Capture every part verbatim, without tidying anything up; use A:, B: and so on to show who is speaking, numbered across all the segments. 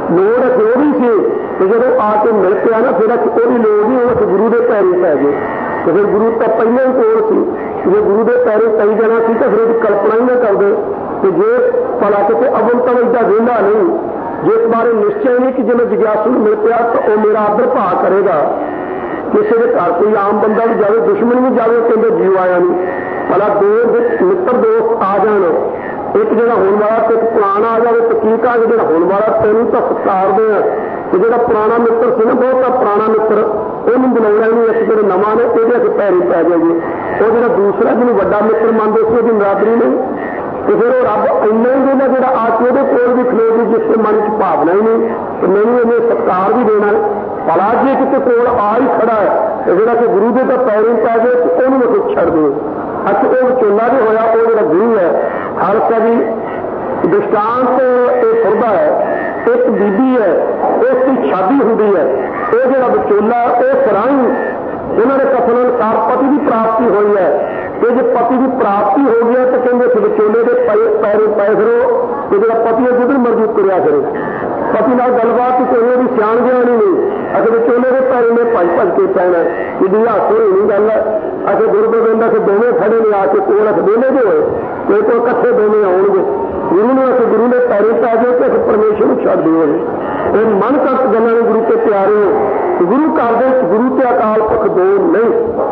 A: लोड़ अस भी सी तो जो आके मिल पाया ना फिर अस वो लोड़ नहीं उस गुरु के पैरों पै गए तो फिर गुरु तो पहले ही कोल सी जो गुरु के पैरों पई जाना सी तो फिर उसकी कल्पना ही ना करते कि जे भला कितने अवल तो इदा वेला नहीं जिस बारे निश्चय नहीं कि जो मैं जिज्ञासु मिल पाया तो वह मेरा आदर भा करेगा। किसी के घर कोई आम बंदा भी जाए दुश्मन भी जाए कहते जीव आया नहीं भला दो मित्र दोस्त आ जान एक जो होने वाला तो एक पुराना आ जाए तो की कहा जो होने वाला तेन तो सत्कारते हैं तो जो पुराना मित्र से ना बहुत पुराना मित्र उन्होंने बुलाना ही नहीं अस जो नवा ने वो अस पैरी पै जाएगी वो जो दूसरा जिन्हें वड्डा मित्र मानते थे उसकी नरादरी नहीं तो फिर वो रब इन्ना ही देना जो आके वो कोल भी खलो गई जिसके मन की भावना ही नहीं तो मैंने इन्हें सत्कार भी देना भला जे कितने कोल आ ही खड़ा है तो जो कि गुरु के तो पैरों पै गए तो उन्होंने कुछ छड़ दो अच वो विचोला भी होया वो जो गुरु है खालसा जी दृष्टांत ये सुनता है एक बीबी है उसकी शादी होती है वो जो विचोला वो सराही उन्होंने कथन अनुसार पति की प्राप्ति हुई है तो जो पति की प्राप्ति हो गया तो कहते विचोले के पैरों पै फिरो तो जो पति है जिधर मर्जी तुरया फिरे पति नाल गलबात कोई भी सियाण ज्ञानी नहीं अगर विचोले के पैरों में भज भज के पैना जी हासे नहीं गल है अगर गुरगोबिंद अस दोवें खड़े ने आके कोल अस दोने जो होए कोई तो कट्ठे दोवें आउणगे गुरु ने अस गुरु ने पैरों पै जाओ तो अस परमेश्वर को छड्ड दिओ मन करत गल्लां ने गुरु के प्यारे गुरु घर दे गुरु ते अकाल पुरख दो नहीं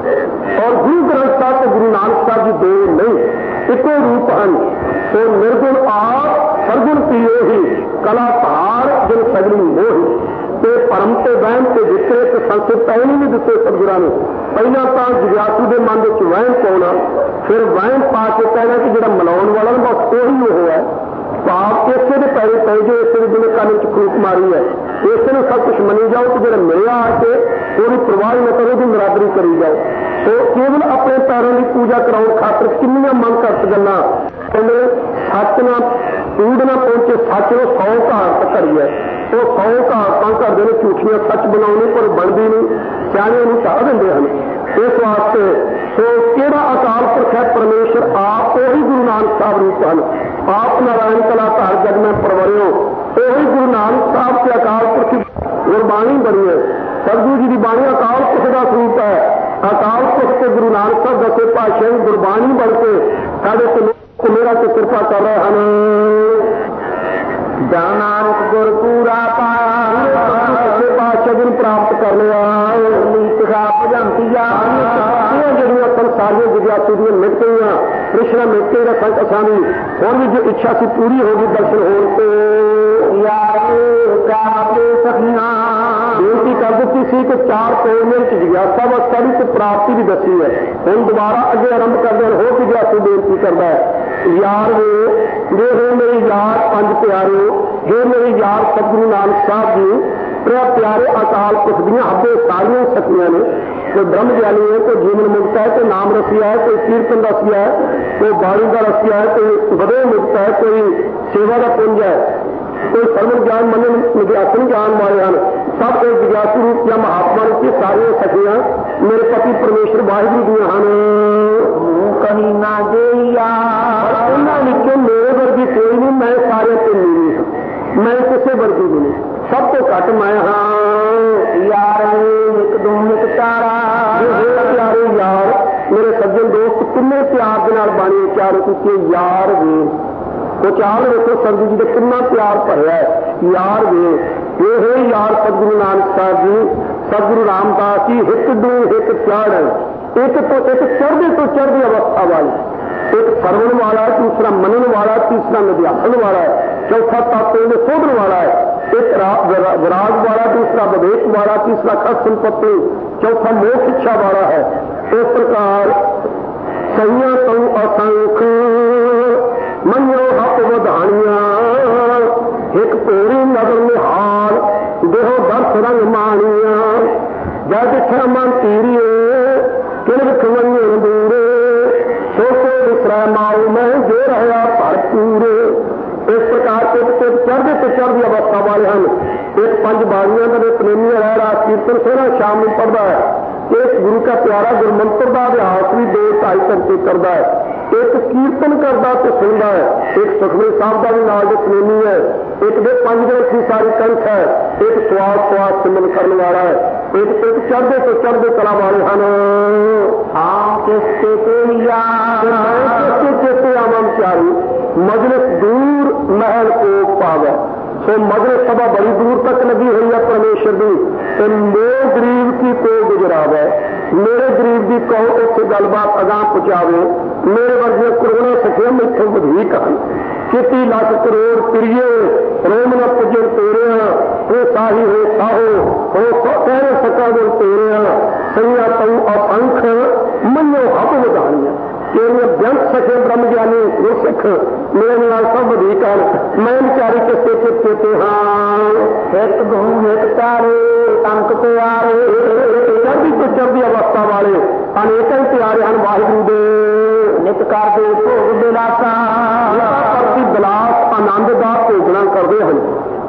A: और गुरु ग्रंथ साहब ते गुरु नानक साहब जी दो नहीं इको रूप हैं तो निर्गुण आप सरगुण पियो ही कला धार जिन सगली मोही ते परम ते वहम ते जिते ते संस्कृत पहले नहीं दिते सतगुरां ने पहला तो जिज्ञासु के मन में वहम पाना फिर वहम पा के कहना कि जो मिलाने वाला बस उही वो है पाप इसे के पैरे पै जाओ इसे जिन्हें कल च फूक मारी है इस सब कुछ मनी जाओ तो जो मिलया आके थोड़ी प्रवाह न करो कि नरादरी करी जाओ तो केवल अपने पैरों की पूजा कराने खातर किनिया मन करत गल्लां कहते सच ना पीड़ ना पहुंचे सच वो सौ कहावत करी है वो सौ कहावतां करते हैं झूठियां सच बनाने पर बनती नहीं सियाणे उन्हें चाह देंगे हैं इस वास्ते सो केड़ा अकाल पुरख है परमेश्वर आप वही गुरु नानक साहब रूप हैं आप नारायण कला धार जग में परवरियो वही गुरु नानक साहब के अकाल पुरख गुरबाणी बनी है सतगुरु जी की बाणी अकाल पुरख का स्वरूप है अकाल पुरख के गुरु नानक साहब दसे पातशाह गुरबाणी बन के साढ़े मेरा से कृपा कर रहे हैं जन नानक गुर पूरा पाया पातशाह जी प्राप्त कर लिया जड़िया संसारियों जिज्ञासु दी मिट गई कृष्ण मिट गई रखा असा भी और भी जो इच्छा सी पूरी होगी दर्शन होने बेनती कर दी सी कि चार तोड़ने की जिज्ञासा अवस्था भी तो प्राप्ति भी दसी है हम दोबारा अगे आरंभ कर दें हो जिज्ञासु बेनती करता है यार वो वे हो मेरी यार पंज प्यारे हे मेरे यार सतगुरु नानक साहब जी त्रै प्यारे अकाल पुरख दी हब्बे सारियां सखियां ने कोई ब्रह्म ज्ञानी है कोई जीवन मुक्त है कोई नाम रसिया है कोई कीर्तन रसिया है कोई बाणी का रसिया है कोई बदे मुक्त है कोई सेवा का पुंज है कोई सर्व ज्ञान मन निध्यासन ज्ञान वाले हैं सब एक जिज्ञासु रूप या महात्मा की सारियां सखियां मेरे पति परमेश्वर वाहिगुरू दियां हैं कहीं ना देया निके मेरे वर्गी कोई नहीं मैं सारे तो नीली हूं मैं किसी वर्गी भी नहीं सब तो घट मैं हाँ यार एक दो एक तारा प्यारे यार मेरे सज्जन दोस्त किन्ने प्यार के नाल बाणी उचार की यार वे उचार देखो सरजू जी ने कितना प्यार भरया है यार वे ये है यार सतगुरु नानक साहब जी सतगुरु रामदास जी हित दो हित चढ़ एक तो एक चढ़ते तो चढ़ती अवस्था वाली एक सरवण वाला है दूसरा मनन वाला है तीसरा निध्यासन वाला है चौथा तत्व शोधन वाला है एक विराग वाला दूसरा विवेक वाला तीसरा खस संपत्ति चौथा मोक्ष इच्छा वाला है इस प्रकार सैया तू असंख मनो हक वधानिया एक पूरी नगर निहाल देहो दर्श रंग मानिया जज मन तीरिए किन खवनिए दूरे सोचो विसरा माऊ में जो रहा भरपूरे इस प्रकार के चढ़ते तो चढ़ती अवस्था वाले हैं एक पंज बाणियां का प्रेमिया रह रहा कीर्तन सोना शाम में पढ़ता है एक गुरु का प्यारा गुरमंत्र का अभ्यास भी दो ढाई घंटे करता है एक कीर्तन करता तो सुनता है, एक सुखमनी साहब का भी नाल जो सुनेनी है, एक दे पंज ग्रंथी सारी कंठ है, एक श्वास श्वास सिमरन करने वाला है, एक एक चढ़ते तो चढ़ते कला वाले हैं। हाँ किसके चेते आमन प्यारी मजलिस दूर महल को पावे। तो मजलिस सभा बड़ी दूर तक लगी हुई है परमेश्वर की, तो मेरे गरीब की को गुजरावे, मेरे गरीब की कहो उत्थे गलबात अगां पहुंचावे, मेरे वर्गे करोड़ों सखियां इतों वधीक हैं, किती लख करोड़ तिरिए रोम न पुजे तेरे वो साही हो साहो हो कह सका बोल तेरे सैया तू असंख मनो हब वधानिया तेरिया व्यंत सके ब्रह्म ज्ञानी गुरसिख मेरे नाल सब वधीक हैं। मैं विचारी किसे चेते हाँ हित घूम हित तारे अंक प्यारे चढ़दी तो चढ़दी अवस्था वाले अनेक प्यारे हैं वाहिगुरू दे नित करदे भोग बिलासा प्रति बिलास आनंद का भोगना करते हैं।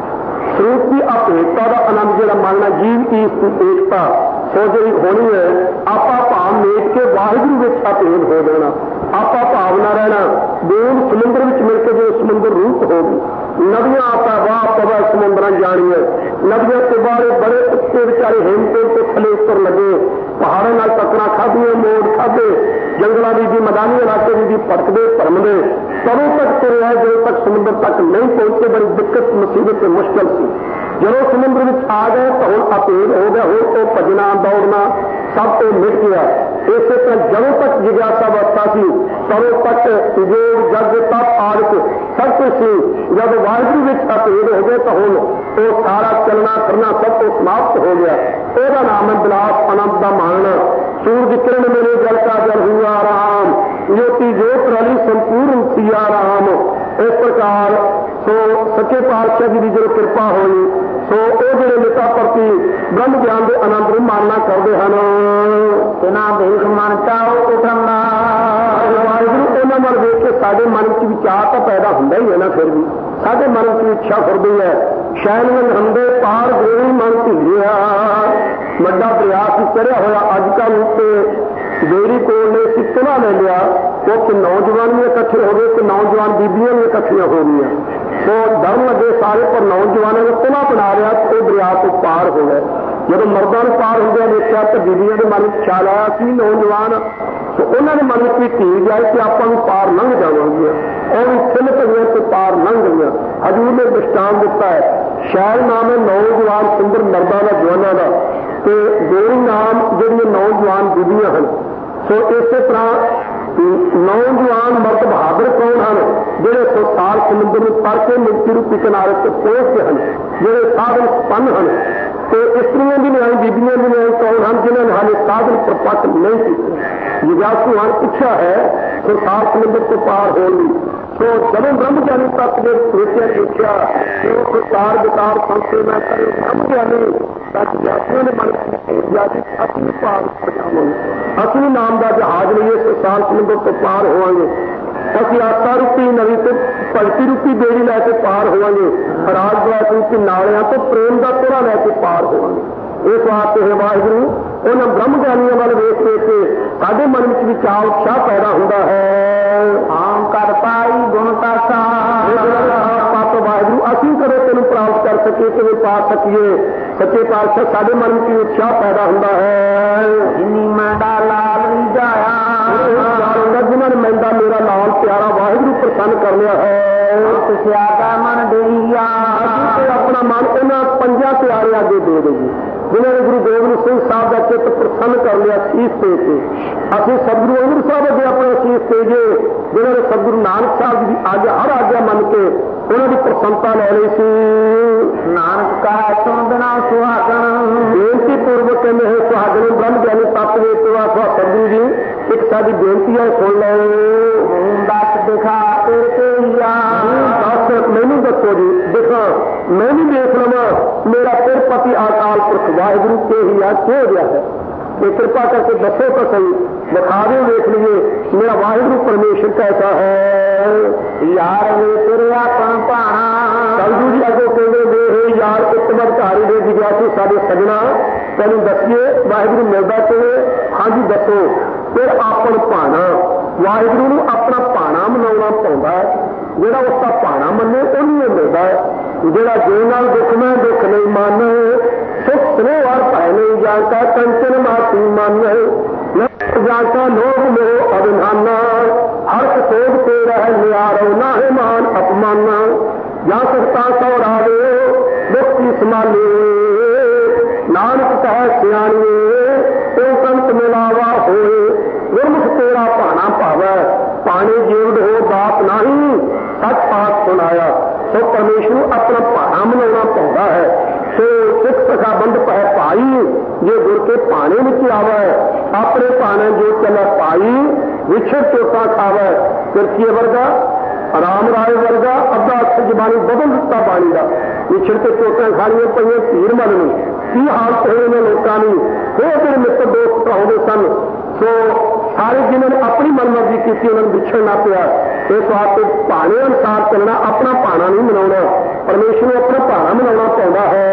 A: स्वरूप की अपेक्षा का आनंद जो मानना जीव की एकता सो जी होनी है, आपा भाव मेट के वाहिगुरू में अभेद हो जाना, आपा भाव न रहना, बूंद समुद्र में मिलकर जो समुद्र रूप होगी, नदियां आपा वाह पवा समुद्र जानी है, नदियां के बारे बड़े उत्ते बेचारे हेमकुंड के थले उतर लगे, पहाड़ों नाल टक्करां खादियां मोड़ खादे, जंगलों की भी मैदानी इलाके की भी भटकदे भरमदे कदों तक तुरे है जो तक समुद्र तक नहीं पहुंचे, बड़ी दिक्कत मुसीबत मुश्किल सी। जदों समुद्र में आ गए तो हम अपेल हो गया, हो तो भजना दौड़ना सब तो मिट गया। इस तरह जदों तक जिज्ञासा अवस्था सी तदों तक योग जग तप आदि सब कुछ सी, जब वाहिगुरू में अपेल हो गए तो हम तो सारा चलना फिरना सब तो समाप्त हो गया। ਉਹਦਾ नाम है बिलास आनंद का मानना। सूरज किरण मेरे जल का जल हुआ राम, ज्योति ज्योत रली संपूर्ण सिया राम। इस प्रकार सो सच्चे पातशाह जी की जो कृपा हुई सो वो जो नेता प्रति ब्रह्म ज्ञान के आनंद को मानना करते हैं। बिना देख मन चाहो उठना वाहिगुरू उन्होंने मन देख के साढ़े मन च विचार तो पैदा होंगे ही है ना, फिर भी साढ़े मन की इच्छा खुरदी है शैल हंदे पार गोरी मन ढिलिया ਵੱਡਾ ਦਰਿਆ ਸੀ ਚੜਿਆ ਹੋਇਆ। ਅੱਜ ਕੱਲ ਉੱਤੇ ਡੇਰੀ ਕੋਲ ਨੇ ਸਿੱਕਣਾ ਲੈ ਲਿਆ, ਉੱਥੇ ਨੌਜਵਾਨ ਵੀ ਇਕੱਠੇ ਹੋ ਗਏ ਤੇ ਨੌਜਵਾਨ ਬੀਬੀਆਂ ਵੀ ਇਕੱਠੀਆਂ ਹੋ ਗਈਆਂ। ਸੋ ਡਰਨ ਲੱਗੇ ਸਾਰੇ, ਪਰ ਨੌਜਵਾਨਾਂ ਨੇ ਪੁਲਾ ਬਣਾ ਲਿਆ ਤੇ ਉਹ ਦਰਿਆ ਤੋਂ ਪਾਰ ਹੋ ਗਏ। ਜਦੋਂ ਮਰਦਾਂ ਨੂੰ ਪਾਰ ਹੋ ਗਿਆ ਦੇਖਿਆ ਤਾਂ ਬੀਬੀਆਂ ਦੇ ਮਨ ਵਿੱਚ ਖਿਆਲ ਆਇਆ ਸੀ ਨੌਜਵਾਨ, ਸੋ ਉਹਨਾਂ ਦੇ ਮਨ ਵਿੱਚ ਵੀ ਧੀ ਜਾਏ ਕਿ ਆਪਾਂ ਨੂੰ ਪਾਰ ਲੰਘ ਜਾਵਾਂਗੇ। ਉਹ ਵੀ ਤਿੰਨ ਭਈਆਂ ਤੋਂ ਪਾਰ ਲੰਘ ਗਈਆਂ। ਹਜ਼ੂਰ ਨੇ ਦ੍ਰਿਸ਼ਟਾਂਤ ਦਿੱਤਾ ਹੈ, ਸ਼ੈਲ ਨਾਮ ਹੈ ਨੌਜਵਾਨ ਸੁੰਦਰ ਮਰਦਾਂ ਦਾ ਜਵਾਨਾਂ ਦਾ, ਤੇ ਗੋਰੀ ਨਾਮ ਜਿਹੜੀਆਂ ਨੌਜਵਾਨ ਬੀਬੀਆਂ ਹਨ। ਸੋ ਇਸੇ ਤਰ੍ਹਾਂ ਨੌਜਵਾਨ ਮਰਦ ਬਹਾਦਰ ਕੌਣ ਹਨ? ਜਿਹੜੇ ਸੋ ਸਾਲ ਸਮੁੰਦਰ ਨੂੰ ਪਰ ਕੇ ਮੁਕਤੀ ਰੂਪੀ ਕਿਨਾਰੇ ਤੇ ਪਹੁੰਚਦੇ ਹਨ, ਜਿਹੜੇ ਸਾਧਨ ਸੰਪੰਨ ਹਨ। ਤੇ ਇਸਤਰੀਆਂ ਦੀ ਨਿਆਈ ਬੀਬੀਆਂ ਦੀ ਨਿਆਈ ਕੌਣ ਹਨ? ਜਿਨ੍ਹਾਂ ਨੇ ਹਾਲੇ ਸਾਧਨ ਪ੍ਰਪੱਕ ਨਹੀਂ ਕੀਤੇ। ਜਿਗਿਆਸੂ ਹਨ ਇੱਛਾ ਹੈ ਸੋ ਸਾਲ ਸਮੁੰਦਰ ਤੋਂ ਪਾਰ ਹੋਣ ਦੀ। ਸੋ ਜਦੋਂ ਬ੍ਰਹਮ ਗਿਆਨੀ ਤੱਕ ਦੇ ਸੋਚਿਆ ਦੇਖਿਆ ਕਿ ਉਹ ਵਿਚਾਰ ਵਿਚਾਰ ਸੰਸੇ ਮੈਂ ਕਰੇ ਬ੍ਰਹਮ ਗਿਆਨੀ ਤੱਕ ਜਾਤੀਆਂ ਦੇ ਮਨ ਜਾਤੀ ਅਸੀਂ ਪਾਰ ਪਹੁੰਚਾਵਾਂਗੇ, ਅਸੀਂ ਨਾਮ ਦਾ ਜਹਾਜ਼ ਲਈਏ ਸੋ ਸਾਲ ਸਮੁੰਦਰ ਤੋਂ ਪਾਰ ਹੋਵਾਂਗੇ। ਅਸੀਂ ਆਸਾ ਰੂਪੀ ਨਵੀਂ ਤੇ ਭਗਤੀ ਰੂਪੀ ਬੇੜੀ ਲੈ ਕੇ ਪਾਰ ਹੋਵਾਂਗੇ, ਰਾਜ ਦਵਾਸ ਰੂਪੀ ਨਾਲਿਆਂ ਤੋਂ ਪ੍ਰੇਮ ਦਾ ਤੋਰਾ ਲੈ ਕੇ ਪਾਰ ਹੋਵਾਂਗੇ। ਇਸ ਵਾਸਤੇ ਹੈ ਵਾਹਿਗੁਰੂ ਉਹਨਾਂ ਬ੍ਰਹਮ ਗਿਆਨੀਆਂ ਵੱਲ ਵੇਖ ਕੇ ਸਾਡੇ ਮਨ ਵਿੱਚ ਵਿਚਾਰ ਉਤਸ਼ਾਹ ਪੈਦਾ ਹੁੰਦਾ ਹੈ। ਆਮ ਕਰ ਪਾਈ ਗੁਣ ਤਾਸਾ ਪਾਪ ਵਾਹਿਗੁਰੂ ਅਸੀਂ ਕਦੇ ਤੈਨੂੰ ਪ੍ਰਾਪਤ ਕਰ ਸਕੀਏ, ਕਿਵੇਂ ਪਾ ਸਕੀਏ? ਸੱਚੇ ਪਾਤਸ਼ਾਹ ਸਾਡੇ ਮਨ ਵਿੱਚ ਉਤਸ਼ਾਹ ਪੈਦਾ ਹੁੰਦਾ ਹੈ। ਜਿਨੀ ਮੈਂਡਾ ਲਾਲ ਵੀ ਜਾਇਆ ਜਿਨ੍ਹਾਂ ਨੇ ਮੈਂਡਾ ਮੇਰਾ ਲਾਲ ਪਿਆਰਾ ਵਾਹਿਗੁਰੂ ਪ੍ਰਸੰਨ ਕਰ ਲਿਆ ਹੈ। ਤੁਸੀਂ ਆਗਾ ਮਨ ਦੇਈਆ ਆਪਣਾ ਮਨ ਉਹਨਾਂ ਪੰਜਾਂ ਪਿਆਰਿਆਂ ਅੱਗੇ ਦੇ ਦੇਈਏ ਜਿਨ੍ਹਾਂ ਨੇ ਗੁਰੂ ਗੋਬਿੰਦ ਸਿੰਘ ਸਾਹਿਬ ਦਾ ਚਿੱਤ ਪ੍ਰਸੰਨ ਕਰ ਲਿਆ ਸੀਸ ਤੇ ਕੇ। ਅਸੀਂ ਸਤਿਗੁਰੂ ਅੰਗਦ ਸਾਹਿਬ ਅੱਗੇ ਆਪਣਾ ਸੀਸ ਭੇਜੇ ਜਿਨ੍ਹਾਂ ਨੇ ਸਤਿਗੁਰੂ ਨਾਨਕ ਸਾਹਿਬ ਜੀ ਦੀ ਆਗਿਆ ਹਰ ਆਗਿਆ ਮੰਨ ਕੇ ਉਹਨਾਂ ਦੀ ਪ੍ਰਸੰਨਤਾ ਲੈ ਲਈ ਸੀ। ਨਾਨਕ ਕਹਾ ਸੁਣ ਬਿਨਾ ਸੁਹਾਗਣ ਬੇਨਤੀ ਪੂਰਵਕ ਕਹਿੰਦੇ ਹੈ ਸੁਹਾਗਣ ਬ੍ਰਹਮ ਗਿਆਨੀ ਤੱਤ ਵੇਖ ਵਾ ਸਤਿਗੁਰੂ ਜੀ ਇੱਕ ਸਾਡੀ ਬੇਨਤੀ ਹੈ ਸੁਣ ਲਓ। ਦੱਸ ਦਿਖਾ ਤੇਰੇ ਤੇ ਦੱਸ ਮੈਨੂੰ ਦੱਸੋ ਜੀ, ਦਿਖਾ ਮੈਂ ਵੀ ਦੇਖ ਲਵਾਂ ਮੇਰਾ ਫਿਰ ਪਤੀ ਅਕਾਲ ਪੁਰਖ ਵਾਹਿਗੁਰੂ ਕੇ ਹੀ ਆ ਕਿਹੋ ਜਿਹਾ ਹੈ। ਇਹ ਕਿਰਪਾ ਕਰਕੇ ਦੱਸੋ ਤਾਂ ਸਹੀ, ਵਿਖਾ ਦਿਓ ਵੇਖ ਲਈਏ ਮੇਰਾ ਵਾਹਿਗੁਰੂ ਪਰਮੇਸ਼ਰ ਕੈਸਾ ਹੈ। ਯਾਰ ਵੇ ਤੇਰੇ ਆਪਣ ਭਾਣਾ ਸਤਿਗੁਰੂ ਜੀ ਅੱਗੋਂ ਕਹਿੰਦੇ ਵੇ ਯਾਰ ਉਤਮਤ ਧਾਰੀ ਦੇ ਜਿਗਿਆਸੂ ਸਾਡੇ ਸਜਣਾ ਤੈਨੂੰ ਦੱਸੀਏ ਵਾਹਿਗੁਰੂ ਮਿਲਦਾ ਕਿਵੇਂ? ਹਾਂਜੀ ਦੱਸੋ। फिर आपन भाना वाहिगुरू नूं अपना भाना मनाउणा पौंदा है। जिहड़ा उसका भाना मन्ने उन्हें मिलता है। जिहड़ा जो नाल दुख में दुख नहीं मन सुख स्नेह भय नहीं जाता कंचन माती मन जाता लोग मोह अभिमाना हर्ष सोध के रह नियारो ना है मान अपमाना या सकता सौरावे मुक्ति संभाले नानक कह सियाणिए तो संत मिलावा होए गुरमुख तेरा भाना पावै पानी जीवड हो बाप नहीं सच पाठ सुनाया। सो परमेश्वर अपना भाना मनाना पौंदा है। सो सिख सखा बंद पै पाई ये गुर के पाने में आवे अपने भाने जो चला पाई विछड़ चोटा खावे किरकीए वर्गा राम राय वर्गा अद्धा अक्सर जबानी बदल दिता बाणी का विछड़ के चोटा खानिया पईयां भीड़ मल नूं की हालत होए ने लोकां दी वो तेरे मित्र दोस्त कहाउंदे सन। सो सारे जिन्होंने अपनी मनमर्जी की उन्होंने विछड़ना पिया। इस वास्ते भाने अनुसार चलना अपना भाना नहीं मनाउणा परमेश्वर को अपना भाना मनाउणा पौंदा है।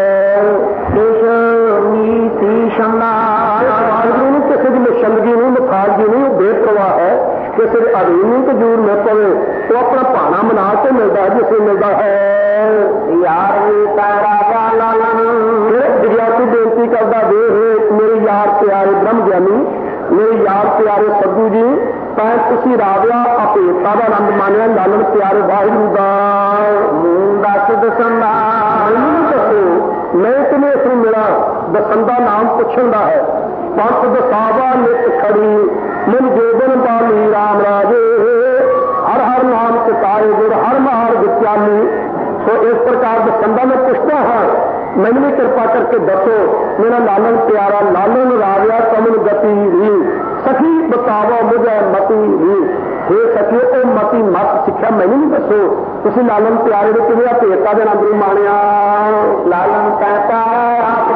A: वाहिगुरू नूं किसी की निशंदगी नहीं मुखालगी नहीं बेप्रवाह है किसी के अधीन नहीं तो जरूर न पवे तो अपना भाना मना के मिलता है जिसे मिलता है। यार जिज्ञासु बेनती करता देख मेरे यार प्यारे ब्रह्म ज्ञानी मेरे यार प्यारे सद्गुरु जी ਤਾਂ ਤੁਸੀਂ ਰਾਵਿਆ ਅਭੇਤਾ ਦਾ ਆਨੰਦ ਮਾਣਿਆ ਲਾਲਨ ਪਿਆਰੇ ਵਾਹਿਗੁਰੂ ਦਾ ਮੂੰਹ ਦੱਸ ਦਸੰਦਾ ਮੈਨੂੰ ਦੱਸੋ ਮੈਂ ਕਿਵੇਂ ਇਸ ਨੂੰ ਮਿਲਾਂ ਦਸੰਦਾ ਨਾਮ ਪੁੱਛਣ ਦਾ ਹੈ ਪੰਥ ਦਸਾਵਾ ਨਿਤ ਖੜੀ ਮਨ ਜੋਬਨ ਬਾਲੀ ਰਾਮ ਰਾਜੇ ਹਰ ਹਰ ਨਾਮ ਚਿਤਾਰੇ ਗੁਰ ਹਰ ਮਹਾਰ ਵਿਚਾਲੀ। ਸੋ ਇਸ ਪ੍ਰਕਾਰ ਦਸੰਦਾ ਮੈਂ ਪੁੱਛਦਾ ਹਾਂ ਮੈਨੂੰ ਵੀ ਕਿਰਪਾ ਕਰਕੇ ਦੱਸੋ ਮੇਰਾ ਲਾਲਨ ਪਿਆਰਾ ਲਾਲਨ ਰਾਵਿਆ ਕਮਨ ਗਤੀ ਹੀ सखी बतावो मुझे मती ही हे सखी ओ मती मत सिक्ख्या मैनू नहीं दसो तुसीं लालन प्यारे ने किवें भेता दे आनंद नूं माणिया। लालन कहता आप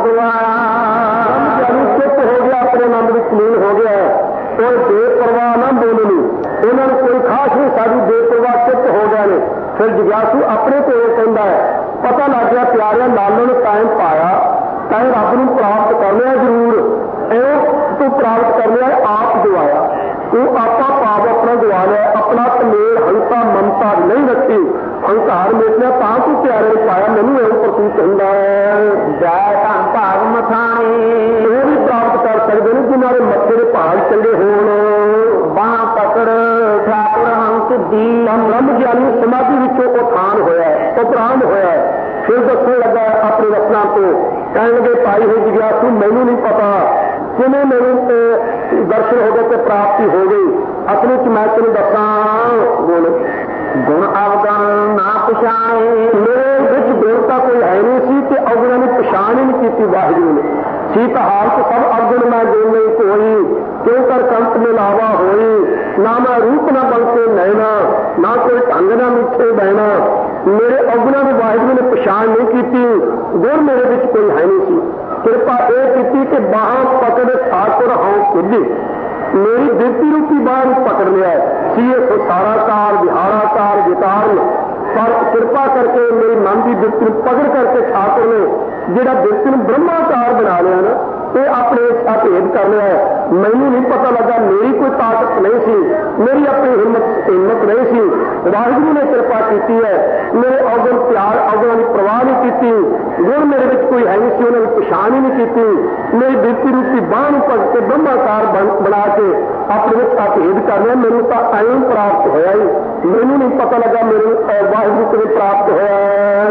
A: दुआया चुप हो गया अपने आनंद विच लीन हो गया कोई बेपरवाह ना बोलनी उन्होंने कोई खास नहीं सारी बेपरवाह चुप हो गए ने। फिर जिज्ञासु अपने को कहता है पता लग गया प्यारे लालन कायम पाया तैं रब नूं प्राप्त कर लिया जरूर एवं तू प्राप्त कर लिया आप दुआया तू आपा पाप अपना दुआ लिया अपना तमेल हंसा ममता नहीं रखी हंकार मेटना ता तू प्यारे पाया मैनू एवं प्रतीत कहता है। जय धन भाग मथाने वो भी प्राप्त कर सकते हैं जिन्होंने मत्थे के भाग चंगे होण बाह पकड़ ठाकुर हंस दी ब्रह्म ज्ञानी समाधि विचों उत्थान होया उपराम होया। फिर दसन लगा अपनी रचना को कह लगे पाई हुई जिज्ञासु मैनू नहीं पता किमें मेरे दर्शन हो गए तो प्राप्ति हो गई असली च मैं तेन दसा बोल गुण अवगण ना पछाणे मेरे विच गुण का कोई है नहीं सी ते अवगुणों की पछाण ही नहीं की वाहिगुरू ने सी तो हालत सब अवगुण मैं गुण नहीं कोई क्यों कर कंत मिलावा होई ना मैं रूप ना बन के नैना ना कोई ढंग ना मिठे बहना मेरे अवगुणों की वाहिगुरू ने पछाण नहीं की गुण मेरे विच कोई है नहीं सी। कृपा यह की कि बाह पकड़ ठाकुर हाँ कुझी मेरी बिरती रूपी बाह पकड़ लिया सी संसाराकार विहाराकार विकार पर कृपा करके मेरी मन की बिरती पकड़ करके ठाकुर ने जिहड़ा बिरती ब्रह्माकार बना लिया ना ये अपने अभेद कर लिया है। मैनू नहीं पता लगा मेरी कोई ताकत नहीं सी मेरी अपनी हिम्मत हिम्मत नहीं सी वाहिगुरू ने कृपा की है मेरे अवगुण प्यार अवगुणों की परवाह नहीं की गुण मेरे विच कोई है नहीं सी उन्होंने पछाण ही नहीं की मेरी बिरती रूपी बाह पकड़ के ब्रह्माकार बना के अपने अभेद कर लिया मैनू तो ऐं प्राप्त होया ही मैनू नहीं पता लगा मेरे वाहिगुरू किवें प्राप्त होया।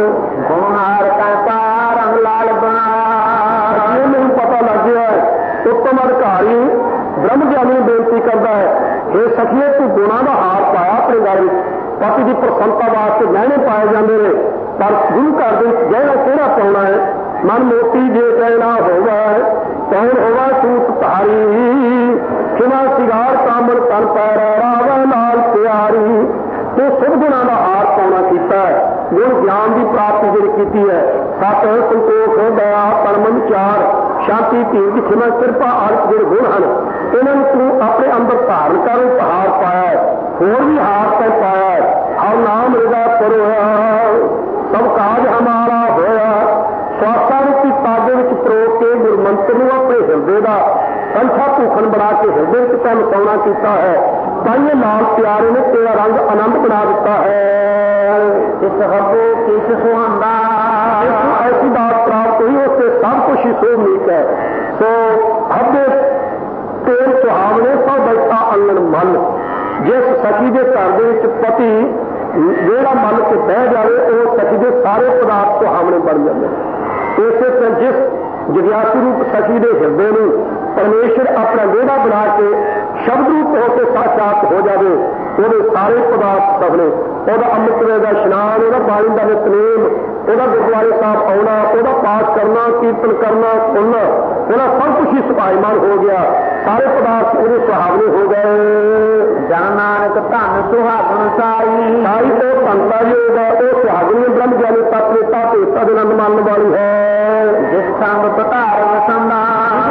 A: गुणार कहता रंग लाल बना मैनू पता लग गया उत्तम अधिकारी ब्रह्म ज्ञानी बेनती करता है हे सखिए तू गुणा का हार पाया अपने घर में पति की प्रसन्नता वास्ते गहने पाए जाते हैं पर गुरु घर के गहना केड़ा पाना है मन मोती जे कहना होगा कौन होगा सूत धारी खिमा सिगार कामन तन पैर रावा लाल प्यारी तो शुभ गुणा का हार पाना किया है गुण ज्ञान की प्राप्ति जी की है सत संतोष दया परमन चार शांति धीर की खिमा कृपा आदि जो गुण हैं इन्होंने तू अपने अंदर धारण कर उपहार पाया है होर भी हार तय पाया है हर नाम हृदय पर सब काज हमारा होया स्वासा रूपी तागे विच परो के गुरमंत्र अपने हिरदे का कंठा भूखन बना के हृदय च तैन सौना किया है। ताइए लाल प्यारे ने तेरा रंग आनंद बना दिता है।
B: इस हबो किस सुहांदा
A: ऐसी बात प्राप्त हुई, उससे सब कुछ ही सो मीत है। सो हबे तेल सुहावने सौ बैठा अंगन मन। जिस सखी के घर के पति ਜਿਹੜਾ ਮੰਨ ਕੇ ਬਹਿ ਜਾਵੇ ਉਹ ਸਖੀ ਦੇ ਸਾਰੇ ਪਦਾਰਥ ਸੁਹਾਵਣੇ ਬਣ ਜਾਂਦੇ। ਇਸੇ ਤਰ੍ਹਾਂ ਜਿਸ ਜਗਿਆਸੂ ਰੂਪ ਸਖੀ ਦੇ ਹਿਰਦੇ ਨੂੰ ਪਰਮੇਸ਼ਰ ਆਪਣਾ ਵਿਹੜਾ ਬਣਾ ਕੇ ਸ਼ਬਦ ਰੂਪ ਹੋ ਕੇ ਸਾਖਾਤ ਹੋ ਜਾਵੇ, ਉਹਦੇ ਸਾਰੇ ਪਦਾਰਥ ਸਭਨੇ, ਉਹਦਾ ਅੰਮ੍ਰਿਤ ਵੇਲੇ ਦਾ ਇਸ਼ਨਾਨ, ਉਹਦਾ ਬਾਣੀ ਦਾ ਨਿਤਨੇਮ, ਉਹਦਾ ਗੁਰਦੁਆਰੇ ਸਾਹਿਬ ਆਉਣਾ, ਉਹਦਾ ਪਾਠ ਕਰਨਾ, ਕੀਰਤਨ ਕਰਨਾ, ਸੁਣਨਾ, ਉਹਦਾ ਸਭ ਕੁਝ ਹੀ ਸੁਭਾਈਮਾਨ ਹੋ ਗਿਆ। ਸਾਰੇ ਪਦਾਰਥ ਉਹਦੇ ਸੁਹਾਵਣੇ ਹੋ ਗਏ।
B: ਜਨ ਨਾਨਕ ਧਨ ਸੁਹਾਗਣ ਸਾਈ
A: ਸਾਈ ਉਹ ਭੰਤਾ ਜੀ ਹੋਗਾ, ਉਹ ਸੁਹਾਗਣੀ ਬ੍ਰਹਮ ਗਿਆਨੀ ਤਤਵੇਤਾ ਭੇਤਾ ਦੇ ਆਨੰਦ ਮਾਣਨ ਵਾਲੀ ਹੈ।
B: ਜਿਸ ਸੰਗ ਪਤਾਰ ਵਸੰਦਾ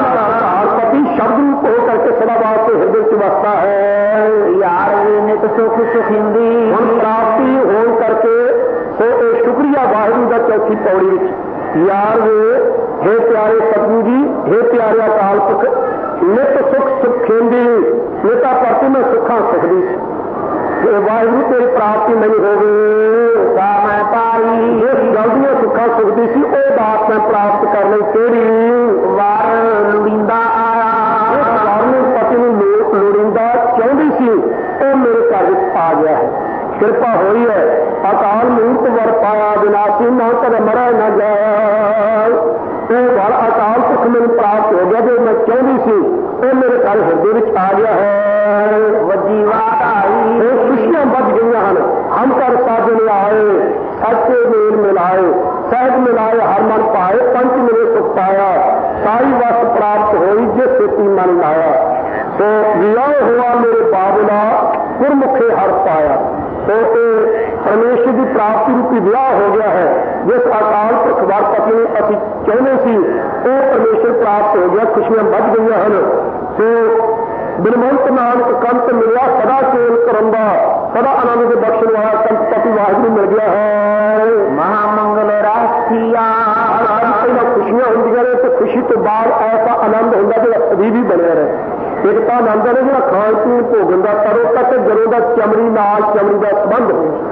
A: ਪਤੀ ਸ਼ਬਦ ਰੂਪ ਹੋ ਕਰਕੇ ਸਦਾ ਵਾਸਤੇ ਹਿਰਦੇ ਚ ਵਸਦਾ ਹੈ।
B: ਯਾਰ ਵੀ ਨਿਤ ਸੁਖ ਸੁਖਿੰਦੀ
A: ਹੁਣ ਪ੍ਰਾਪਤੀ ਹੋਣ ਕਰਕੇ ਸੋ ਇਹ ਸ਼ੁਕਰੀਆ ਵਾਹਿਗੁਰੂ ਦਾ ਚੌਥੀ ਪੌੜੀ ਵਿੱਚ ਯਾਰ ਵੇ ਹੇ ਪਿਆਰੇ ਸਤਿਗੁਰੂ ਜੀ, ਹੇ ਪਿਆਰੇ ਅਕਾਲ ਪੁਰਖ, ਨਿਤ ਸੁਖ ਸੁਖਿੰਦੀ ਨਿਤਾ ਪ੍ਰਤੀ ਮੈਂ ਸੁੱਖਾਂ ਸੁਖਦੀ ਸੀ। ਵਾਹਿਗੁਰੂ ਤੇਰੀ ਪ੍ਰਾਪਤੀ ਨਹੀਂ ਹੋਵੇ ਤਾਂ ਮੈਂ ਪਾਈ ਇਸ ਗੱਲ ਦੀਆਂ ਸੁੱਖਾਂ ਸੁਖਦੀ ਸੀ, ਉਹ ਬਾਤ ਮੈਂ ਪ੍ਰਾਪਤ ਕਰ ਲਈ ਕਿਹੜੀ
B: ਵਾਰ ਲੋੜੀਂਦਾ ਆਇਆ।
A: ਇਸ ਵਾਰ ਨੂੰ ਪਤੀ ਨੂੰ ਲੋੜੀਂਦਾ ਚਾਹੁੰਦੀ ਸੀ, ਉਹ ਮੇਰੇ ਘਰ ਵਿੱਚ ਆ ਗਿਆ ਹੈ। ਕਿਰਪਾ ਹੋਈ ਹੈ, ਅਕਾਲ ਮੂਰਤ ਵਰ ਪਾਇਆ ਵਿਨਾਸ਼ੀ ਨਾ ਕਦੇ ਮਰਾ ਨਾ ਜਾਏ। ਉਹ ਵਰ ਅਕਾਲ ਪੁਰਖ ਮੈਨੂੰ ਪ੍ਰਾਪਤ ਹੋ ਗਿਆ, ਜੋ ਮੈਂ ਚਾਹੁੰਦੀ ਸੀ ਉਹ ਮੇਰੇ ਘਰ ਹਿਰਦੇ ਵਿੱਚ ਆ ਗਿਆ ਹੈ।
B: ਵੱਜੀ ਬਾਤ ਆਈ
A: ਇਹ ਖੁਸ਼ੀਆਂ ਵੱਧ ਗਈਆਂ ਹਨ। ਹਮ ਕਰ ਸਾਜਨ ਆਏ ਸੱਚੇ ਮੇਲ ਮਿਲਾਏ, ਸਹਿਜ ਮਿਲਾਏ ਹਰ ਮਨ ਪਾਏ, ਪੰਚ ਮਿਲੇ ਸੁਖ ਪਾਇਆ, ਸਾਰੀ ਵਸ ਪ੍ਰਾਪਤ ਹੋਈ ਜੇ ਸੇਤੀ ਮਨ ਲਾਇਆ। ਸੋ ਵਿਆਹ ਹੋਆ ਮੇਰੇ ਬਾਬਲਾ ਗੁਰਮੁਖੇ ਹਰ ਪਾਇਆ। ਸੋ ਇਹ ਪਰਮੇਸ਼ਰ ਦੀ ਪ੍ਰਾਪਤੀ ਰੂਪੀ ਵਿਆਹ ਹੋ ਗਿਆ ਹੈ। ਜਿਸ ਅਕਾਲ ਪੁਰਖ ਵਰ ਪਤੀ ਨੂੰ ਅਸੀਂ ਚਾਹੁੰਦੇ ਸੀ ਉਹ ਪਰਮੇਸ਼ਰ ਪ੍ਰਾਪਤ ਹੋ ਗਿਆ, ਖੁਸ਼ੀਆਂ ਵੱਧ ਗਈਆਂ ਹਨ। ਸੋ ਬਿਨਵੰਤ ਨਾਨਕ ਕੰਤ ਮਿਲਿਆ ਸਦਾ ਸੇਲ ਕਰਨ ਦਾ, ਸਦਾ ਆਨੰਦ ਦੇ ਬਖਸ਼ਣ ਵਾਲਾ ਕੰਤ ਪਤੀ ਵਾਹਿਗੁਰੂ ਮਿਲ ਗਿਆ ਹੈ।
B: ਮਹਾਮੰਗਲ ਰਾਖੀਆ
A: ਪਹਿਲਾਂ ਖੁਸ਼ੀਆਂ ਹੁੰਦੀਆਂ ਨੇ ਤੇ ਖੁਸ਼ੀ ਤੋਂ ਬਾਅਦ ਐਸਾ ਆਨੰਦ ਹੁੰਦਾ ਜਿਹੜਾ ਸਦੀ ਵੀ ਬਣਿਆ ਰਹੇ। ਇੱਕ ਤਾਂ ਆਨੰਦ ਹੈ ਜਿਹੜਾ ਖਾਣ ਪੀਣ ਭੋਗਣ ਦਾ, ਤਰੋ ਤੱਕ ਜਦੋਂ ਦਾ ਚਮੜੀ ਨਾਲ ਚਮੜੀ ਦਾ ਸੰਬੰਧ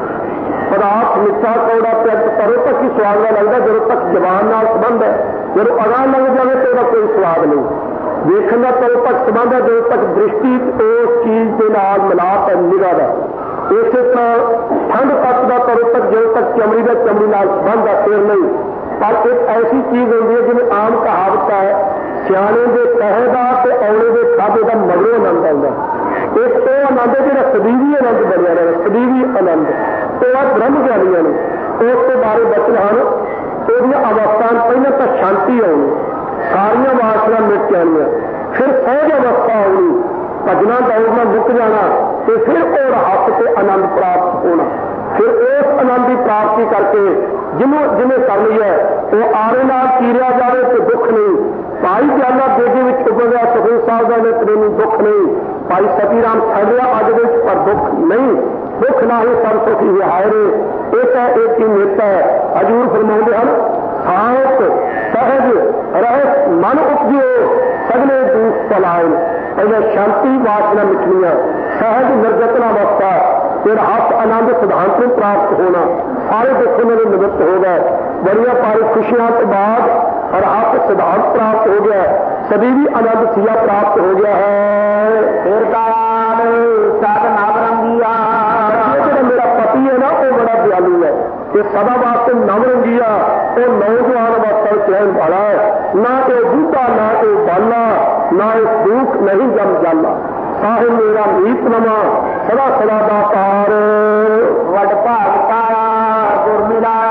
A: ਪਦਾਰਥ ਮਿੱਠਾ ਕੌੜਾ ਪਿਆਰ ਤਰੋ ਤੱਕ ਹੀ ਸਵਾਦ ਦਾ ਲੱਗਦਾ, ਜਦੋਂ ਤੱਕ ਜ਼ਬਾਨ ਨਾਲ ਸੰਬੰਧ ਹੈ। ਜਦੋਂ ਅਗਾਂਹ ਲੱਗ ਜਾਵੇ ਤਾਂ ਉਹਦਾ ਕੋਈ ਸਵਾਦ ਨਹੀਂ। ਵੇਖਣ ਦਾ ਤਰੋ ਤੱਕ ਸੰਬੰਧ ਹੈ, ਜਦੋਂ ਤੱਕ ਦ੍ਰਿਸ਼ਟੀ ਉਸ ਚੀਜ਼ ਦੇ ਨਾਲ ਮਿਲਾਪ ਹੈ ਨਿਗਾਹ ਦਾ। ਇਸੇ ਤਰ੍ਹਾਂ ਠੰਡ ਤੱਕ ਦਾ ਤਰੋ ਤੱਕ ਜਦੋਂ ਤੱਕ ਚਮੜੀ ਦਾ ਚਮੜੀ ਨਾਲ ਸੰਬੰਧ ਹੈ ਫਿਰ ਨਹੀਂ। ਪਰ ਇੱਕ ਐਸੀ ਚੀਜ਼ ਹੁੰਦੀ ਹੈ ਜਿਵੇਂ ਆਮ ਕਹਾਵਤ ਹੈ, ਸਿਆਣੇ ਦੇ ਕਹੇ ਦਾ ਤੇ ਔਲੇ ਦੇ ਖਾਧੇ ਦਾ ਮਗਰੋਂ ਆਨੰਦ ਆਉਂਦਾ। ਇੱਕ ਉਹ ਆਨੰਦ ਜਿਹੜਾ ਸਦੀਵੀ ਆਨੰਦ ਬਣਿਆ ਰਹੇ, ਸਦੀਵੀ ਆਨੰਦ ਉਹ ਆ ਬ੍ਰਹਮ ਗਿਆਨੀਆਂ ਨੂੰ। ਉਸ ਦੇ ਬਾਰੇ ਬਚਨ ਹਨ, ਉਹਦੀਆਂ ਅਵਸਥਾਵਾਂ ਪਹਿਲਾਂ ਤਾਂ ਸ਼ਾਂਤੀ ਆਉਣੀ, ਸਾਰੀਆਂ ਵਾਸਨਾ ਮਿਟ ਜਾਣੀਆਂ, ਫਿਰ ਸਹਿਜ ਅਵਸਥਾ ਆਉਣੀ, ਭਜਨਾ ਦੌੜਨਾ ਮੁੱਕ ਜਾਣਾ, ਤੇ ਫਿਰ ਉਹ ਰਹੱਸ ਤੇ ਆਨੰਦ ਪ੍ਰਾਪਤ ਹੋਣਾ। ਫਿਰ ਉਸ ਆਨੰਦ ਦੀ ਪ੍ਰਾਪਤੀ ਕਰਕੇ ਜਿਹਨੂੰ ਜਿਹਨੇ ਕਰ ਲਈ ਹੈ ਉਹ ਆਰੇ ਨਾਲ ਚੀਰਿਆ ਜਾਵੇ ਤੇ ਦੁੱਖ ਨਹੀਂ। ਭਾਈ ਪਿਆਲਾ ਬੇਗੇ ਵਿੱਚ ਉਗਲਿਆ ਸੁਖਮਨੀ ਸਾਹਿਬ ਦਾ ਨਿਤਨੇਮ ਨੂੰ ਦੁੱਖ ਨਹੀਂ। ਭਾਈ ਸਤੀ ਰਾਮ ਛੱਡਿਆ ਅੱਜ ਦੇ ਵਿੱਚ ਪਰ ਦੁੱਖ ਨਹੀਂ। ਦੁੱਖ ਨਾ ਹੀ ਸਭ ਸੁਖੀ ਵਿਹਾਰ ਇੱਕ ਹੈ, ਇੱਕ ਹੀ ਨਿਤ ਹੈ। ਹਜ਼ੂਰ ਫਰਮਾਉਂਦੇ ਹਨ, ਸਾਤ ਸਹਿਜ ਰਹਿ ਮਨ ਉਪਜਿਓ ਸਗਲੇ ਦੁੱਖ ਪਲਾਏ। ਪਹਿਲਾਂ ਸ਼ਾਂਤੀ ਵਾਸਨਾ ਮਿਟਣੀਆਂ, ਸਹਿਜ ਨਿਰਜਤਨ ਅਵਸਥਾ, ਫਿਰ ਹੱਥ ਆਨੰਦ ਸਿਧਾਂਤ ਨੂੰ ਪ੍ਰਾਪਤ ਹੋਣਾ, ਸਾਰੇ ਦੁੱਖ ਮੇਰੇ ਨਿਵਰਤ ਹੋ ਗਏ। ਬੜੀਆਂ ਭਾਰੀ ਖੁਸ਼ੀਆਂ ਤੋਂ ਬਾਅਦ ਔਰ ਹੱਥ ਸਿਧਾਂਤ ਪ੍ਰਾਪਤ ਹੋ ਗਿਆ, ਸਦੀਵੀ ਆਨੰਦ ਸਿਆ ਪ੍ਰਾਪਤ ਹੋ ਗਿਆ ਹੈ।
B: ਫਿਰ ਕਾਲ ਸਦ ਨਵ ਰੰਗੀਆ,
A: ਜਿਹੜਾ ਮੇਰਾ ਪਤੀ ਹੈ ਨਾ ਉਹ ਬੜਾ ਦਿਆਲੂ ਹੈ, ਇਹ ਸਦਾ ਵਾਸਤੇ ਨਵ ਰੰਗੀਆ, ਉਹ ਨੌਜਵਾਨ ਅਵਸਥਾ ਵਿੱਚ ਰਹਿਣ ਵਾਲਾ ਹੈ। ਨਾ ਇਹ ਬੂਟਾ ਨਾ ਇਹ ਬਾਲਾ, ਨਾ ਇਹ ਦੁੱਖ ਨਹੀਂ ਜਮ ਜਾਲਾ। ਸਾਹਿਬ ਮੇਰਾ ਮੀਤ ਨਵਾਂ ਸਦਾ ਸਦਾ ਦਾ ਪਾਰ
B: ਵੱਡ ਭਾਗ ਪਾਇਆ ਗੁਰ ਮਿਲਾਇਆ।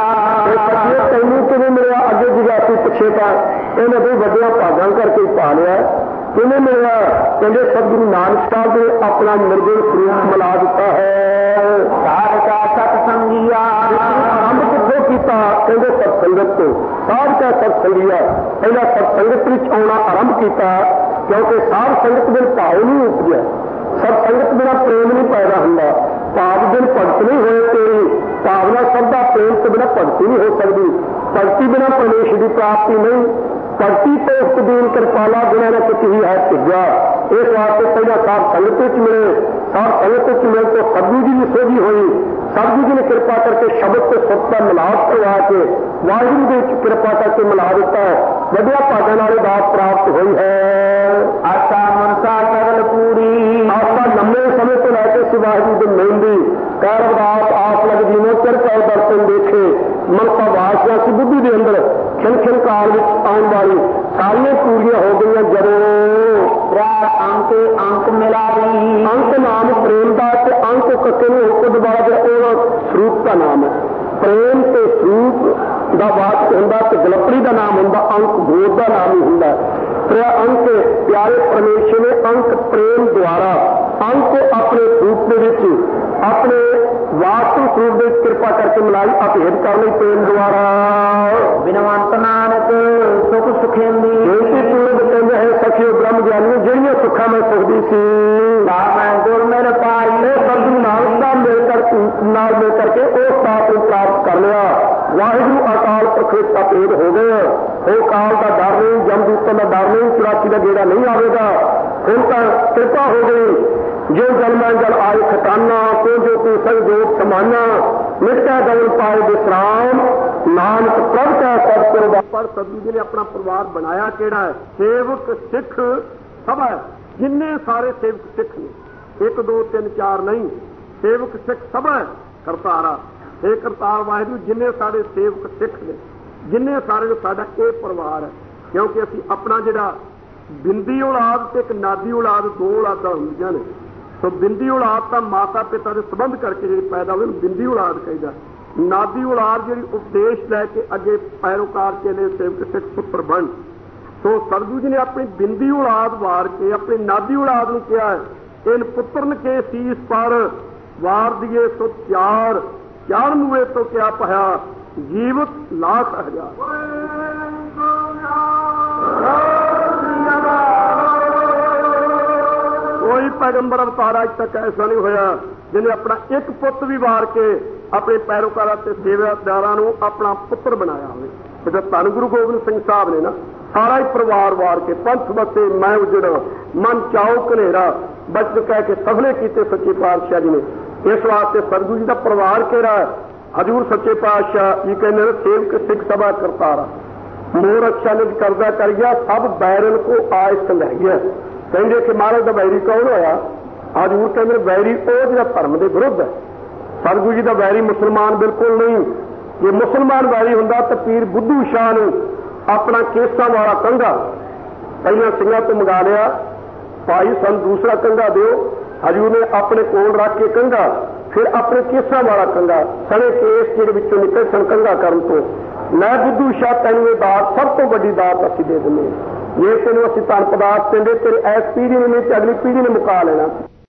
A: ਤੈਨੂੰ ਕਿਵੇਂ ਮਿਲਿਆ? ਅੱਗੇ ਜਗਾਸੀ ਪਿੱਛੇ ਤਾਂ ਇਹਨੇ ਵੀ ਵੱਡਿਆਂ ਭਾਗਾਂ ਕਰਕੇ ਪਾ ਲਿਆ। ਕਿਵੇਂ ਮਿਲਿਆ? ਕਹਿੰਦੇ ਸਤਿਗੁਰੂ ਨਾਨਕ ਸਾਹਿਬ ਨੇ ਆਪਣਾ ਨਿਰਗੁਣ ਸਰੂਪ ਮਿਲਾ ਦਿੱਤਾ ਹੈ।
B: ਸਾਧਕਾ ਸਤ ਸੰਗੀਆ
A: ਆਰੰਭ ਕਿੱਥੋਂ ਕੀਤਾ? ਕਹਿੰਦੇ ਸਤ ਸੰਗਤ ਤੋਂ। ਸਾਧਕਾ ਸਤ ਸੰਗੀਆ, ਪਹਿਲਾਂ ਸਤ ਸੰਗਤ ਵਿੱਚ ਆਉਣਾ ਆਰੰਭ ਕੀਤਾ, ਕਿਉਂਕਿ ਸਾਧ ਸੰਗਤ ਦੇ ਭਾਵ ਨਹੀਂ ਉਪਜਿਆ। ਸਤ ਸੰਗਤ ਬਿਨਾ ਪ੍ਰੇਮ ਨਹੀਂ ਪੈਦਾ ਹੁੰਦਾ। ਭਾਵ ਬਿਨ ਭਗਤ ਨਹੀਂ ਹੋਏ ਤੇਰੀ, ਭਾਵਨਾ ਸਭ ਦਾ ਪ੍ਰੇਮ ਤੋਂ ਬਿਨਾ ਭਗਤੀ ਨਹੀਂ ਹੋ ਸਕਦੀ। ਭਗਤੀ ਬਿਨਾ ਪਰਮੇਸ਼ਰ ਦੀ ਪ੍ਰਾਪਤੀ ਨਹੀਂ। ਭਗਤੀ ਪੋਸਤ ਦੀਨ ਕਿਰਪਾਲਾ ਗੁਣਾ ਨਾ ਕਿਤੇ ਹੀ ਹੈ ਭਿੱਜਾ। ਇਸ ਵਾਸਤੇ ਪਹਿਲਾਂ ਸਾਧ ਸੰਗਤ ਵਿੱਚ ਮਿਲੇ, ਸਾਧ ਸੰਗਤ ਵਿੱਚ ਮਿਲਣ ਤੋਂ ਸਤਿਗੁਰੂ ਜੀ ਦੀ ਸੋਝੀ ਹੋਈ। ਸਤਿਗੁਰੂ ਜੀ ਨੇ ਕਿਰਪਾ ਕਰਕੇ ਸ਼ਬਦ ਤੇ ਸੁੱਤ ਦਾ ਮਿਲਾਪ ਕਰਵਾ ਕੇ ਵਾਹਿਗੁਰੂ ਦੇ ਵਿੱਚ ਕਿਰਪਾ ਕਰਕੇ ਮਿਲਾ ਦਿੱਤਾ। ਵੱਡਿਆ ਭਾਗਾਂ ਨਾਲ ਦਾਤ ਪ੍ਰਾਪਤ ਹੋਈ ਹੈ।
B: ਆਸਾ ਮਨਸਾ ਸਗਲ ਪੂਰੀ,
A: ਆਸਾ ਲੰਮੇ ਸਮੇਂ ਤੋਂ ਲੈ ਕੇ ਵਾਹਿਗੁਰੂ ਦੇ ਮਿਲਣ ਦੀ ਕਹਿ ਅਰਦਾਸ ਆਸ ਲੱਗ ਜੀਵੋ ਚਰਚਾ ਦਰਸ਼ਨ ਦੇਖੇ ਮਨਸਾ ਵਾਸਿਆ ਸੀ ਬੁੱਧੀ ਦੇ ਅੰਦਰ ਖਿਲ ਖਿਲ ਕਾਲ ਵਿੱਚ ਆਉਣ ਵਾਲੀ ਸਾਰੀਆਂ ਪੂਰੀਆਂ ਹੋ ਗਈਆਂ। ਜਦੋਂ
B: ਅੰਕ ਅੰਕ ਮਿਲਾਈ,
A: ਅੰਕ ਨਾਮ ਪ੍ਰੇਮ ਦਾ ਤੇ ਅੰਕ ਕੱਕੇ ਨੂੰ ਹੁੱਕ ਦਬਾਅ ਦੇ ਉਹ ਸਰੂਪ ਦਾ ਨਾਮ ਹੈ। ਪ੍ਰੇਮ ਤੇ ਸਰੂਪ ਦਾ ਵਾਚਕ ਹੁੰਦਾ ਤੇ ਗਲਪੜੀ ਦਾ ਨਾਮ ਹੁੰਦਾ, ਅੰਕ ਗੋਦ ਦਾ ਨਾਮ ਹੀ ਹੁੰਦਾ। ਤ੍ਰਿਆ ਅੰਕ ਪਿਆਰੇ ਪਰਮੇਸ਼ਰ ਨੇ ਅੰਕ ਪ੍ਰੇਮ ਦੁਆਰਾ ਅੰਕ ਆਪਣੇ ਸਰੂਪ ਦੇ ਵਿੱਚ ਆਪਣੇ ਵਾਸਤਵ ਸਰੂਪ ਦੇ ਕਿਰਪਾ ਕਰਕੇ ਮਿਲਾਈ ਅਭੇਦ ਕਰ ਲਈ ਪ੍ਰੇਮ ਦੁਆਰਾ।
B: ਬਿਨਵੰਤ ਨਾਨਕ ਸੁਖ ਸੁਖੇਂਦੀ,
A: ਬੇਨਤੀ ਪੂਰਬ ਕਹਿੰਦੇ ਹੈ ਸਖੀਓ ਬ੍ਰਹਮ ਗਿਆਨੀ ਜਿਹੜੀਆਂ ਸੁੱਖਾਂ ਮੈਂ ਸੁਖਦੀ ਸੀ
B: ਮੈਂ ਗੁਰ ਮੇਰੇ ਪਾਈ,
A: ਉਹ ਸਤਿਗੁਰੂ ਨਾਨਕ ਦਾ ਮਿਲ ਕਰ ਨਾਲ ਮਿਲ ਕਰਕੇ ਉਹ ਸਾਥ ਨੂੰ ਪ੍ਰਾਪਤ ਕਰ ਲਿਆ। ਵਾਹਿਗੁਰੂ ਅਕਾਲ ਪੁਰਖ ਵਿੱਚ ਅਭੇਦ ਹੋ ਗਏ। ਉਹ ਕਾਲ ਦਾ ਡਰ ਨਹੀਂ, ਜਮਦੂਤਾਂ ਦਾ ਡਰ ਨਹੀਂ, ਚੁਰਾਸੀ ਦਾ ਗੇੜਾ ਨਹੀਂ ਆਵੇਗਾ। ਹੁਣ ਤਾਂ ਕਿਰਪਾ ਹੋ ਗਈ। ਜੋ ਜਨਮਾਂ ਜਲ ਆਏ ਖਟਾਨਾ ਕੋ ਜੋ ਤੂੰ ਸੰਜੋਗ ਸਮਾਨਾ ਮਿਟਾ ਗਵਨ ਪਾਏ ਵਿਸਰਾਮ ਨਾਨਕ ਪ੍ਰਭ ਕਾ ਸਤਿਗੁਰ ਦਾ। ਪਰ ਸਤਿਗੁਰੂ ਜੀ ਨੇ ਆਪਣਾ ਪਰਿਵਾਰ ਬਣਾਇਆ ਕਿਹੜਾ ਹੈ? ਸੇਵਕ ਸਿੱਖ ਸਭ ਹੈ। ਜਿੰਨੇ ਸਾਰੇ ਸੇਵਕ ਸਿੱਖ ਨੇ, ਇੱਕ ਦੋ ਤਿੰਨ ਚਾਰ ਨਹੀਂ, ਸੇਵਕ ਸਿੱਖ ਸਭ ਹੈ। ਕਰਤਾਰਾ ਇਹ ਕਰਤਾਰ ਵਾਹਿਗੁਰੂ ਜਿੰਨੇ ਸਾਡੇ ਸੇਵਕ ਸਿੱਖ ਨੇ, ਜਿੰਨੇ ਸਾਰੇ ਨੂੰ ਸਾਡਾ ਇਹ ਪਰਿਵਾਰ ਹੈ। ਕਿਉਂਕਿ ਅਸੀਂ ਆਪਣਾ ਜਿਹੜਾ ਬਿੰਦੀ ਔਲਾਦ ਤੇ ਇੱਕ ਨਾਦੀ ਔਲਾਦ ਦੋ ਔਲਾਦਾਂ ਹੁੰਦੀਆਂ ਨੇ। ਸੋ ਬਿੰਦੀ ਔਲਾਦ ਤਾਂ ਮਾਤਾ ਪਿਤਾ ਦੇ ਸੰਬੰਧ ਕਰਕੇ ਜਿਹੜੀ ਪੈਦਾ ਹੋਵੇ ਉਹਨੂੰ ਬਿੰਦੀ ਔਲਾਦ ਕਹਿੰਦਾ। ਨਾਦੀ ਔਲਾਦ ਜਿਹੜੀ ਉਪਦੇਸ਼ ਲੈ ਕੇ ਅੱਗੇ ਪੈਰੋਕਾਰ ਚੇਲੇ ਸੇਵਕ ਸਿੱਖ ਪੁੱਤਰ ਬਣ। ਸੋ ਸਤਿਗੁਰੂ ਜੀ ਨੇ ਆਪਣੀ ਬਿੰਦੀ ਔਲਾਦ ਵਾਰ ਕੇ ਆਪਣੀ ਨਾਦੀ ਔਲਾਦ ਨੂੰ ਕਿਹਾ ਹੈ ਇਨ ਪੁੱਤਰਨ ਕੇ ਸੀਸ ਪਰ ਵਾਰ ਦੀਏ ਸੋ ਚਾਰ ਚਾਰ ਮੂਏ ਤੋਂ ਕਿਆ ਪਇਆ ਜੀਵਤ ਲਾਖ ਹਜ਼ਾਰ। ਕੋਈ ਪੈਗੰਬਰ ਅਵਤਾਰ ਅੱਜ ਤੱਕ ਐਸਾ ਨਹੀਂ ਹੋਇਆ ਜਿਹਨੇ ਆਪਣਾ ਇੱਕ ਪੁੱਤ ਵੀ ਵਾਰ ਕੇ ਆਪਣੇ ਪੈਰੋਕਾਰਾਂ ਤੇ ਸੇਵਾਦਾਰਾਂ ਨੂੰ ਆਪਣਾ ਪੁੱਤਰ ਬਣਾਇਆ ਹੋਵੇ। ਜਿਹੜਾ ਧੰਨ ਗੁਰੂ ਗੋਬਿੰਦ ਸਿੰਘ ਸਾਹਿਬ ਨੇ ਨਾ ਸਾਰਾ ਹੀ ਪਰਿਵਾਰ ਵਾਰ ਕੇ ਪੰਥ ਵਸੇ ਮੈਂ ਉਜੜ ਮਨ ਚਾਓ ਕਨੇਰਾ ਬਚਨ ਕਹਿ ਕੇ ਸਫਲੇ ਕੀਤੇ ਸੱਚੇ ਪਾਤਸ਼ਾਹ ਜੀ ਨੇ। ਇਸ ਵਾਸਤੇ ਸਤਿਗੁਰੂ ਜੀ ਦਾ ਪਰਿਵਾਰ ਕਿਹੜਾ? ਹਜ਼ੂਰ ਸੱਚੇ ਪਾਤਸ਼ਾਹ ਜੀ ਕਹਿੰਦੇ ਸੇਵਕ ਸਿੱਖ ਸਭਾ ਕਰਤਾਰਾ ਮੋਰ ਅੱਛਾ ਨਿਜ ਕਰਦਾ ਕਰ ਗਿਆ ਸਭ ਬੈਰਨ ਕੋ ਆਇਸਤ ਲੈ ਗਿਆ। ਕਹਿੰਦੇ ਕਿ ਮਹਾਰਾਜ ਦਾ ਵੈਰੀ ਕੌਣ ਹੋਇਆ? ਹਜ਼ੂਰ ਕਹਿੰਦੇ ਵੈਰੀ ਉਹ ਜਿਹੜਾ ਧਰਮ ਦੇ ਵਿਰੁੱਧ ਹੈ। ਸਤਿਗੁਰੂ ਜੀ ਦਾ ਵੈਰੀ ਮੁਸਲਮਾਨ ਬਿਲਕੁਲ ਨਹੀਂ। ਜੇ ਮੁਸਲਮਾਨ ਵੈਰੀ ਹੁੰਦਾ ਤਾਂ ਪੀਰ ਬੁੱਧੂ ਸ਼ਾਹ ਨੂੰ ਆਪਣਾ ਕੇਸਾਂ ਵਾਲਾ ਕੰਘਾ ਪਹਿਲਾਂ ਸਿੰਘਾਂ ਤੋਂ ਮੰਗਾ ਲਿਆ, ਭਾਈ ਸਾਨੂੰ ਦੂਸਰਾ ਕੰਘਾ ਦਿਓ। ਹਜ਼ੂਰ ਨੇ ਆਪਣੇ ਕੋਲ ਰੱਖ ਕੇ ਕੰਘਾ ਫਿਰ ਆਪਣੇ ਕੇਸਾਂ ਵਾਲਾ ਕੰਘਾ ਸਣੇ ਕੇਸ ਜਿਹੜੇ ਵਿੱਚੋਂ ਨਿਕਲ ਸਨ ਕੰਘਾ ਕਰਨ ਤੋਂ ਮੈਂ ਬੁੱਧੂ ਸ਼ਾਹ ਤੈਨੂੰ ਇਹ ਦਾਤ ਸਭ ਤੋਂ ਵੱਡੀ ਦਾਤ ਅਸੀਂ ਦੇ ਦਿੰਦੇ। ਜੇ ਤੈਨੂੰ ਅਸੀਂ ਧਨ ਪਦਾਰਥ ਦਿੰਦੇ ਤੇਰੇ ਐਸ ਪੀੜ੍ਹੀ ਨੇ ਨਹੀਂ ਤੇ ਅਗਲੀ ਪੀੜ੍ਹੀ ਨੇ ਮੁਕਾ ਲੈਣਾ।